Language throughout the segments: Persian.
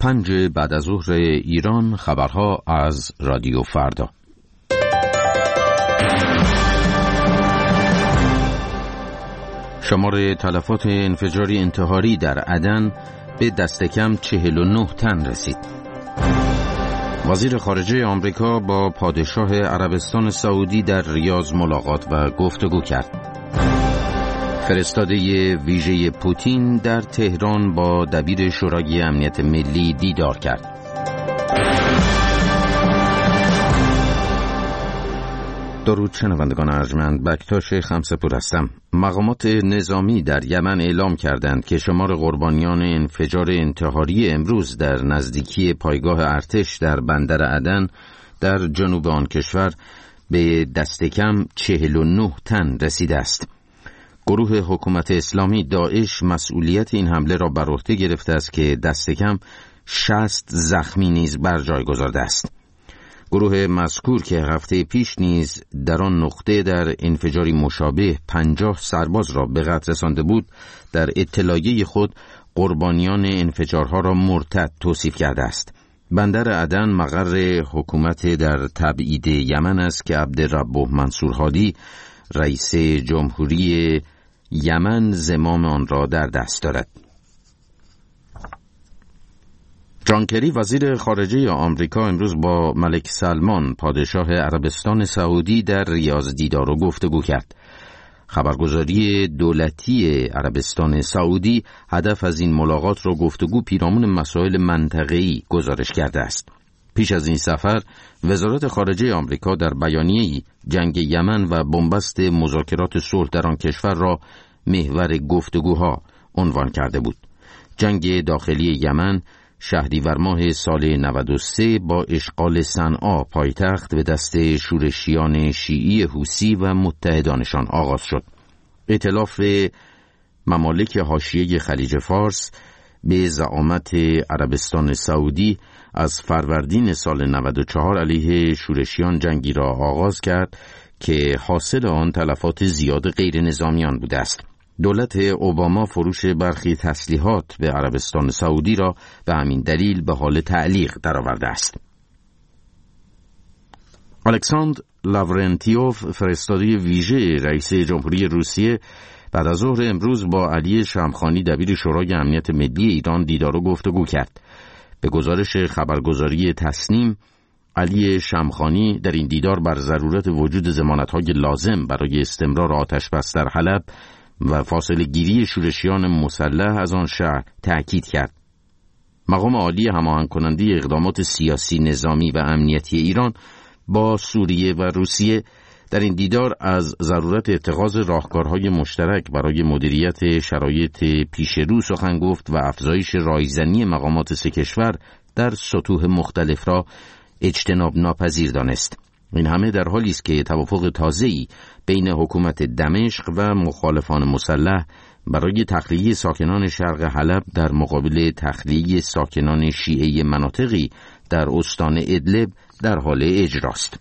5 بعد از ظهر ایران. خبرها از رادیو فردا. شمار تلفات انفجاری انتحاری در عدن به دست کم 49 تن رسید. وزیر خارجه آمریکا با پادشاه عربستان سعودی در ریاض ملاقات و گفتگو کرد. فرستاده ویژه پوتین در تهران با دبیر شورای امنیت ملی دیدار کرد. درود شنوندگان ارجمند، بکتاش خمسه‌پور هستم. مقامات نظامی در یمن اعلام کردند که شمار قربانیان انفجار انتحاری امروز در نزدیکی پایگاه ارتش در بندر عدن در جنوب آن کشور به دست کم 49 تن رسیده است. گروه حکومت اسلامی داعش مسئولیت این حمله را بر عهده گرفته است که دست کم 60 زخمی نیز بر جای گذارده است. گروه مذکور که هفته پیش نیز در آن نقطه در انفجاری مشابه 50 سرباز را به قتل رسانده بود، در اطلاعیه خود قربانیان انفجارها را مرتد توصیف کرده است. بندر عدن مقر حکومت در تبعید یمن است که عبدالرب منصور هادی رئیس جمهوری یمن زمام آن را در دست دارد. جان کری وزیر خارجه آمریکا امروز با ملک سلمان پادشاه عربستان سعودی در ریاض دیدار و گفتگو کرد. خبرگزاری دولتی عربستان سعودی هدف از این ملاقات را گفتگو پیرامون مسائل منطقه‌ای گزارش کرده است. پیش از این سفر وزارت خارجه آمریکا در بیانیه‌ای جنگ یمن و بنبست مذاکرات صلح در آن کشور را محور گفتگوها عنوان کرده بود. جنگ داخلی یمن شهریور ماه سال 93 با اشغال صنعا پایتخت به دست شورشیان شیعی حوثی و متحدانشان آغاز شد. ائتلاف ممالک حاشیه خلیج فارس به زعامت عربستان سعودی از فروردین سال 94 علیه شورشیان جنگی را آغاز کرد که حاصل آن تلفات زیاد غیر نظامیان بوده است. دولت اوباما فروش برخی تسلیحات به عربستان سعودی را به همین دلیل به حال تعلیق درآورده است. الکساندر لاورنتیوف فرستاده ویژه رئیس جمهوری روسیه بعد از ظهر امروز با علی شمخانی دبیر شورای امنیت ملی ایران دیدار و گفتگو کرد. به گزارش خبرگزاری تسنیم، علی شمخانی در این دیدار بر ضرورت وجود ضمانت‌های لازم برای استمرار آتش‌بس در حلب و فاصله گیری شورشیان مسلح از آن شهر تأکید کرد. مقام عالی هماهنگ کننده اقدامات سیاسی، نظامی و امنیتی ایران با سوریه و روسیه در این دیدار از ضرورت اتخاذ راهکارهای مشترک برای مدیریت شرایط پیش رو سخن گفت و افزایش رایزنی مقامات سه کشور در سطوح مختلف را اجتناب ناپذیر دانست. این همه در حالی است که توافق تازه‌ای بین حکومت دمشق و مخالفان مسلح برای تخلیه ساکنان شرق حلب در مقابل تخلیه ساکنان شیعه مناطقی در استان ادلب در حال اجراست.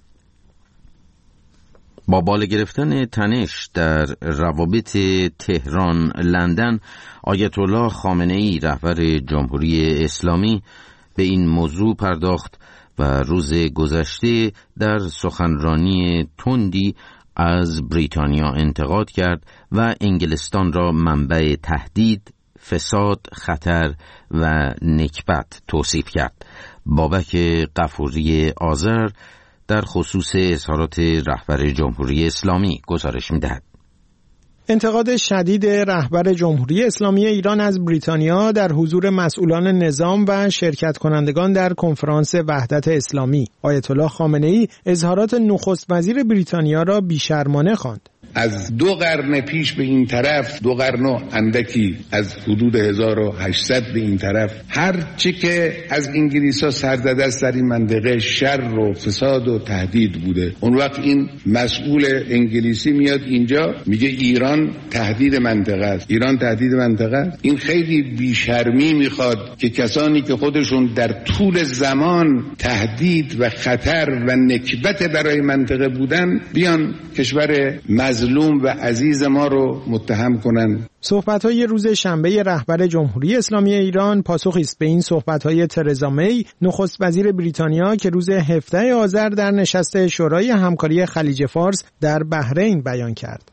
با بالا گرفتن تنش در روابط تهران لندن، آیت الله خامنه‌ای رهبر جمهوری اسلامی به این موضوع پرداخت و روز گذشته در سخنرانی تندی از بریتانیا انتقاد کرد و انگلستان را منبع تهدید، فساد، خطر و نکبت توصیف کرد. بابک غفوری آذر در خصوص اظهارات رهبر جمهوری اسلامی گزارش می‌دهد. انتقاد شدید رهبر جمهوری اسلامی ایران از بریتانیا در حضور مسئولان نظام و شرکت کنندگان در کنفرانس وحدت اسلامی. آیت الله خامنه‌ای اظهارات نخست وزیر بریتانیا را بی‌شرمانه خواند. از 2 قرن پیش به این طرف، 2 قرن و اندکی از حدود 1800 به این طرف، هر چی که از انگلیس‌ها سر زده است در این منطقه شر و فساد و تهدید بوده. اون وقت این مسئول انگلیسی میاد اینجا میگه ایران تهدید منطقه است. ایران تهدید منطقه است. این خیلی بیشرمی میخواد که کسانی که خودشون در طول زمان تهدید و خطر و نکبت برای منطقه بودن بیان کشور مظلوم و عزیز ما رو متهم کنن. صحبت‌های روز شنبه رهبر جمهوری اسلامی ایران پاسخی است به این صحبت‌های ترزا می، نخست وزیر بریتانیا که روز 17 آذر در نشست شورای همکاری خلیج فارس در بحرین بیان کرد.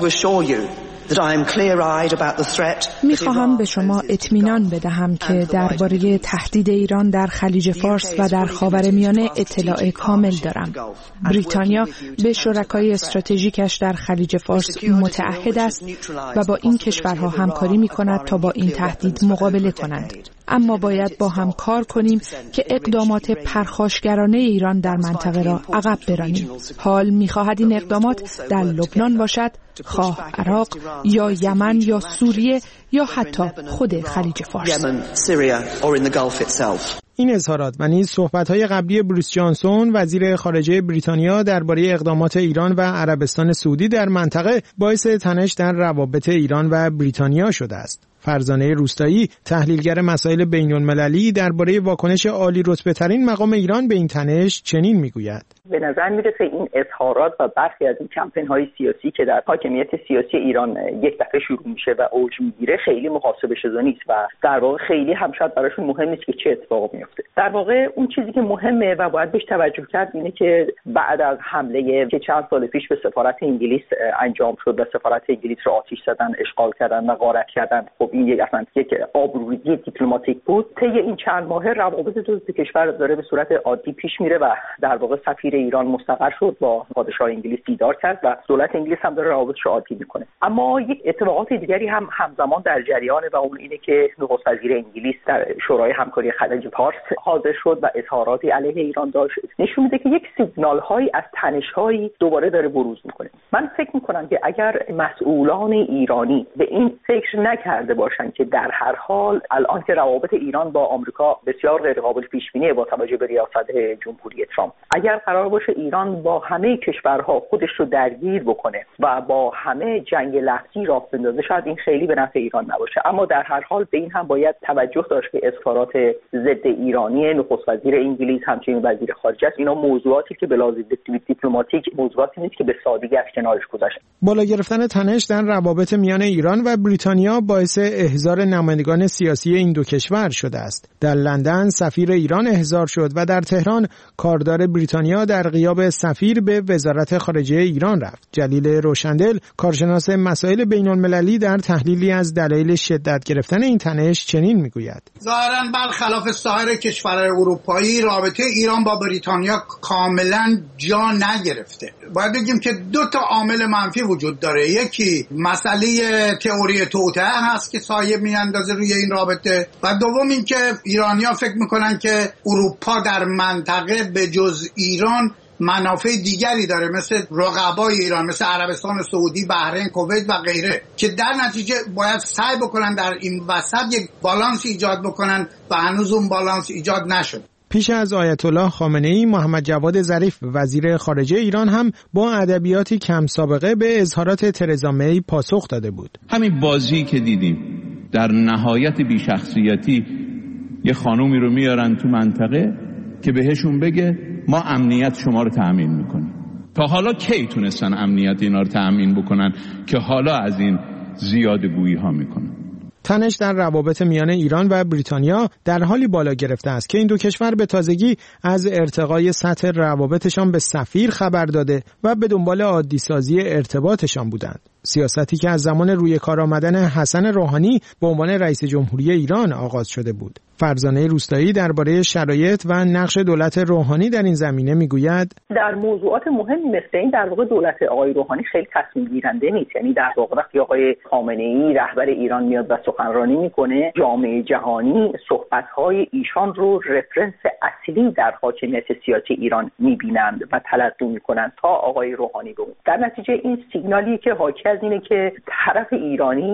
می‌خواهم به شما اطمینان بدهم که درباره تهدید ایران در خلیج فارس و در خاورمیانه اطلاع کامل دارم. بریتانیا به شرکای استراتژیکش در خلیج فارس متعهد است و با این کشورها همکاری می‌کند تا با این تهدید مقابله کنند. اما باید با هم کار کنیم که اقدامات پرخاشگرانه ایران در منطقه را عقب برانیم. حال می‌خواهد این اقدامات در لبنان باشد، خواه عراق یا یمن یا سوریه یا حتی خود خلیج فارس. این اظهارات و نیز صحبت‌های قبلی بوریس جانسون وزیر خارجه بریتانیا درباره اقدامات ایران و عربستان سعودی در منطقه باعث تنش در روابط ایران و بریتانیا شده است. فرزانه روستایی، تحلیلگر مسائل بین‌المللی، درباره واکنش عالی رتبه‌ترین مقام ایران به این تنش چنین میگوید: به نظر میرسه این اظهارات و برخی از این کمپین‌های سیاسی که در حاکمیت سیاسی ایران یک دفعه شروع میشه و اوج میگیره خیلی محاسبه شده نیست و در واقع خیلی هم شاید براشون مهم نیست که چه اتفاقی میفته. در واقع اون چیزی که مهمه و باید بهش توجه کرد اینه که بعد از حمله که چند سال پیش به سفارت انگلیس انجام شد و سفارت انگلیس رو آتش زدن، اشغال کردن و غارت کردن، خب این یک آبروریزی دیپلماتیک بود. طی این چند ماه روابط دو کشور داره به صورت عادی پیش میره و در واقع سفیر ایران مستقر شد، با پادشاه انگلیس دیدار کرد و دولت انگلیس هم داره روابطش عادی میکنه. اما یک اتفاقات دیگری هم همزمان در جریانه و اون اینه که نخست وزیر انگلیس در شورای همکاری خلیج فارس حاضر شد و اظهاراتی علیه ایران داشت. نشون میده که یک سیگنال هایی از تنش هایی دوباره داره بروز میکنه. من فکر میکنم که اگر مسئولان ایرانی به این فکر نکرده باشن که در هر حال الان که روابط ایران با آمریکا بسیار غیر قابل پیش بینیه با توجه به ریاست جمهوری ترامپ، اگر قرار باشه ایران با همه کشورها خودش رو درگیر بکنه و با همه جنگ لفظی راه بندازه، شاید این خیلی به نفع ایران نباشه. اما در هر حال به این هم باید توجه داشت که اظهارات ضد ایرانی نخست وزیر انگلیس همچنین وزیر خارجه است، اینا موضوعاتی که به لحاظ دیپلماتیک موضوعاتی نیست که به سادگی از کنارش گذشت. بالا گرفتن تنش در روابط میان ایران و بریتانیا باعث احضار نمایندگان سیاسی این دو کشور شده است. در لندن سفیر ایران احضار شد و در تهران کاردار بریتانیا در غیاب سفیر به وزارت خارجه ایران رفت. جلیل روشندل، کارشناس مسائل بین‌المللی، در تحلیلی از دلایل شدت گرفتن این تنش چنین میگوید: ظاهراً برخلاف سایر کشورهای اروپایی رابطه ایران با بریتانیا کاملاً جا نگرفته. باید بگیم که دو تا عامل منفی وجود داره. یکی مسئله تئوری توطئه هست که سایه میاندازه روی این رابطه و دوم این که ایرانی‌ها فکر میکنن که اروپا در منطقه به جز ایران منافع دیگری داره، مثل رقبای ایران، مثل عربستان سعودی، بحرین، کویت و غیره، که در نتیجه باید سعی بکنن در این وسط یک بالانس ایجاد بکنن و هنوز اون بالانس ایجاد نشد. پیش از آیت الله خامنه‌ای، محمد جواد ظریف وزیر خارجه ایران هم با ادبیاتی کم سابقه به اظهارات ترزا می پاسخ داده بود. همین بازی که دیدیم در نهایت بی‌شخصیتی یه خانومی رو میارن تو منطقه که بهشون بگه ما امنیت شما رو تأمین میکنیم. تا حالا کی تونستن امنیت اینا رو تأمین بکنن که حالا از این زیادگویی ها میکنن؟ تنش در روابط میان ایران و بریتانیا در حالی بالا گرفته است که این دو کشور به تازگی از ارتقای سطح روابطشان به سفیر خبر داده و به دنبال عادی سازی ارتباطشان بودند. سیاستی که از زمان روی کار آمدن حسن روحانی به عنوان رئیس جمهوری ایران آغاز شده بود. فرزانه روستایی درباره شرایط و نقش دولت روحانی در این زمینه میگوید: در موضوعات مهمی مثل این در واقع دولت آقای روحانی خیلی تصمیم گیرنده نیست. یعنی در واقع وقتی آقای خامنه‌ای رهبر ایران میاد و سخنرانی میکنه، جامعه جهانی صحبت‌های ایشان رو رفرنس اصلی در حاکمیت سیاسی ایران میبینند و تلقی میکنند تا آقای روحانی بمونه. در نتیجه این سیگنالی که حاکی از اینه که طرف ایرانی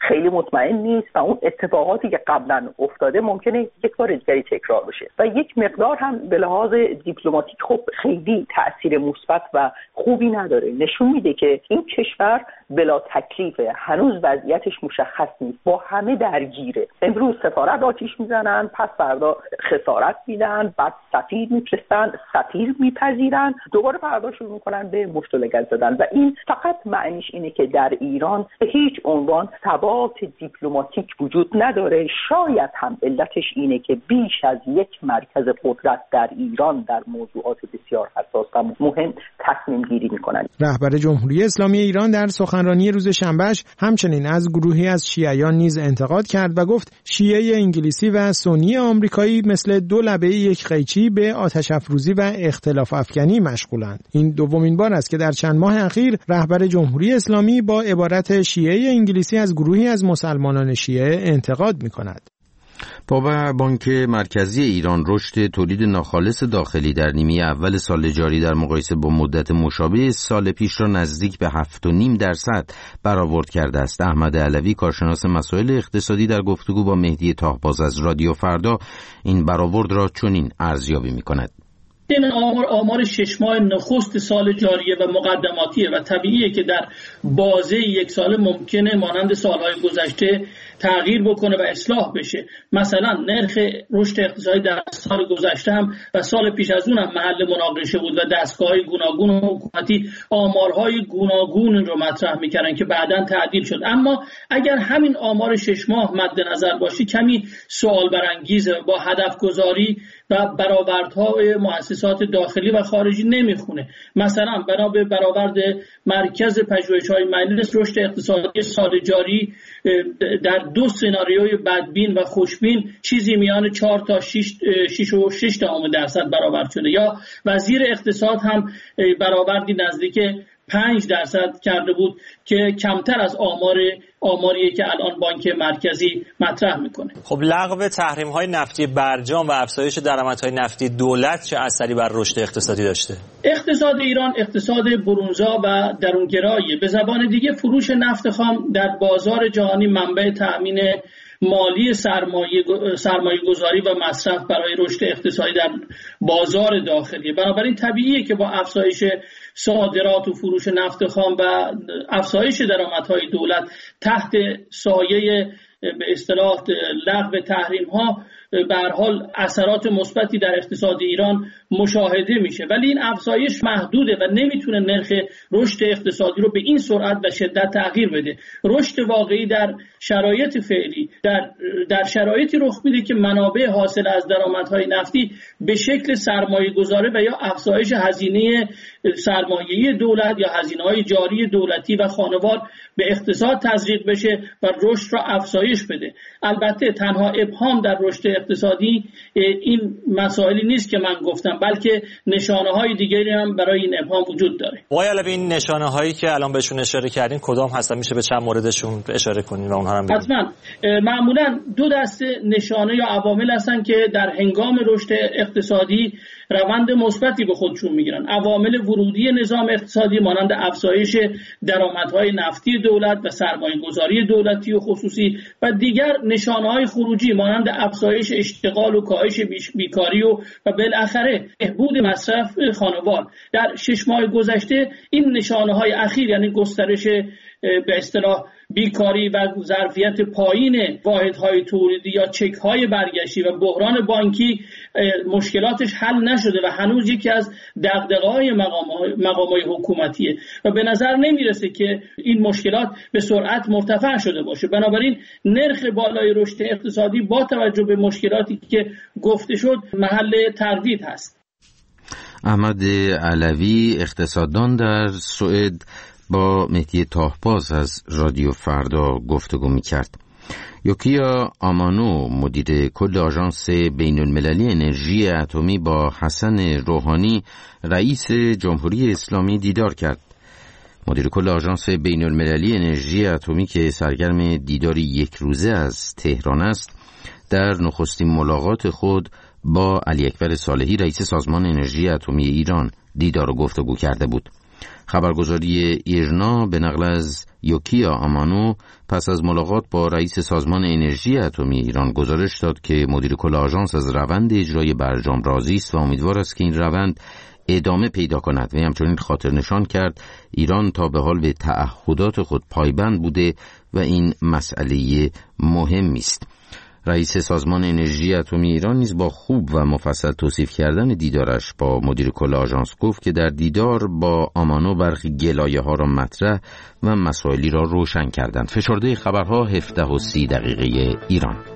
خیلی مطمئن نیست و اون اتفاقاتی که قبلا افتاده ممکنه یک بار دیگری تکرار بشه و یک مقدار هم به لحاظ دیپلماتیک خب خیلی تأثیر مثبت و خوبی نداره. نشون میده که این کشور بلا تکلیفه، هنوز وضعیتش مشخص نیست، با همه درگیره. امروز سفارت آتیش میزنن، پس فردا خسارت میدن، بعد سفیر میفرستن، سفیر میپذیرن، دوباره فردا شروع میکنن به مشت و لگد زدن و این فقط معنیش اینه که در ایران به هیچ عنوان ثبات دیپلماتیک وجود نداره. شاید هم علتش اینه که بیش از یک مرکز قدرت در ایران در موضوعات بسیار حساس و مهم تصمیم گیری میکنن. رهبر جمهوری اسلامی ایران در سخنرانی روز شنبهش همچنین از گروهی از شیعیان نیز انتقاد کرد و گفت شیعه انگلیسی و سنی آمریکایی مثل دو لبه یک قیچی به آتش افروزی و اختلاف افکنی مشغولند. این دومین بار است که در چند ماه اخیر رهبر جمهوری اسلامی با عبارت شیعه انگلیسی از گروهی از مسلمانان شیعه انتقاد می‌کند. بانک مرکزی ایران رشد تولید ناخالص داخلی در نیمه اول سال جاری در مقایسه با مدت مشابه سال پیش را نزدیک به 7.5% برآورد کرده است. احمد علوی کارشناس مسائل اقتصادی در گفتگو با مهدی تاهباز از رادیو فردا این برآورد را چنین ارزیابی می‌کند. این آمار 6 ماه نخست سال جاریه و مقدماتیه و طبیعیه که در بازه یک سال ممکنه مانند سالهای گذشته تغییر بکنه و اصلاح بشه. مثلا نرخ رشد اقتصادی در سال گذشته هم و سال پیش از اون هم محل مناقشه بود و دستگاه‌های گوناگون و حکومتی آمارهای گوناگون رو مطرح می‌کردن که بعداً تعدیل شد. اما اگر همین آمار 6 ماه مد نظر باشه کمی سوال برانگیزه، با هدف گذاری و برآوردهای مؤسسات داخلی و خارجی نمیخونه. مثلا بنا به برآورد مرکز پژوهش‌های مجلس رشد اقتصادی سال جاری در دو سناریوی بدبین و خوشبین چیزی میان 4 تا 6.6% برآورد شده. یا وزیر اقتصاد هم برآوردی نزدیک 5% کرده بود که کمتر از آماریه که الان بانک مرکزی مطرح میکنه. خب لغو تحریم‌های نفتی برجام و افزایش درآمدهای نفتی دولت چه اثری بر رشد اقتصادی داشته؟ اقتصاد ایران اقتصاد برونزا و درونگراییه. به زبان دیگه فروش نفت خام در بازار جهانی منبع تأمین مالی سرمایه گذاری و مصرف برای رشد اقتصادی در بازار داخلی. بنابراین طبیعیه که با افزایش صادرات و فروش نفت خام و افزایش درآمدهای دولت تحت سایه به اصطلاح لغو تحریم ها به هر حال اثرات مثبتی در اقتصاد ایران مشاهده میشه، ولی این افزایش محدوده و نمیتونه نرخ رشد اقتصادی رو به این سرعت و شدت تغییر بده. رشد واقعی در شرایط فعلی در شرایطی رخ میده که منابع حاصل از درآمدهای نفتی به شکل سرمایه گذاری و یا افزایش هزینه سرمایه‌ای دولت یا هزینه‌های جاری دولتی و خانوار به اقتصاد تزریق بشه و رشد را افزایش بده. البته تنها ابهام در رشد اقتصادی این مسائلی نیست که من گفتم، بلکه نشانه‌های دیگری هم برای این ابهام وجود داره. آقای علوی این نشانه‌هایی که الان بهشون اشاره کردین کدام هستن؟ میشه به چند موردشون اشاره کنین و اونها هم بگید؟ حتما. معمولا دو دسته نشانه یا عوامل هستن که در هنگام رشد اقتصادی روند مثبتی به خودشون میگیرن. عوامل ورودی نظام اقتصادی مانند افزایش درآمدهای نفتی دولت و سرمایه‌گذاری دولتی و خصوصی و دیگر نشانه‌های خروجی مانند افزایش اشتغال و کاهش بیکاری و بالاخره بهبود مصرف خانوار. در 6 ماه گذشته این نشانه‌های اخیر یعنی گسترش به اصطلاح بیکاری و ظرفیت پایین واحدهای تولیدی یا چک‌های برگشتی و بحران بانکی مشکلاتش حل نشده و هنوز یکی از دغدغه‌های مقام‌های حکومتیه و به نظر نمیرسه که این مشکلات به سرعت مرتفع شده باشه. بنابراین نرخ بالای رشد اقتصادی با توجه به مشکلاتی که گفته شد محل تردید هست. احمد علوی اقتصاددان در سوئد با مهدی تاهباز از رادیو فردا گفتگو می‌کرد. یوکیا آمانو مدیر کل آژانس بین‌المللی انرژی اتمی با حسن روحانی رئیس جمهوری اسلامی دیدار کرد. مدیر کل آژانس بین‌المللی انرژی اتمی که سرگرم دیداری یک روزه از تهران است در نخستین ملاقات خود با علی اکبر صالحی رئیس سازمان انرژی اتمی ایران دیدار و گفتگو کرده بود. خبرگزاری ایرنا به نقل از یوکیا آمانو پس از ملاقات با رئیس سازمان انرژی اتمی ایران گزارش داد که مدیر کل آژانس از روند اجرای برجام راضی است و امیدوار است که این روند ادامه پیدا کند و همچنین خاطر نشان کرد ایران تا به حال به تعهدات خود پایبند بوده و این مسئله مهمی است. رئیس سازمان انرژی اتمی ایران نیز با خوب و مفصل توصیف کردن دیدارش با مدیر کل آژانس گفت که در دیدار با آمانو برخی گلایه‌ها را مطرح و مسائلی را روشن کردند. فشرده خبرها 17:30 ایران.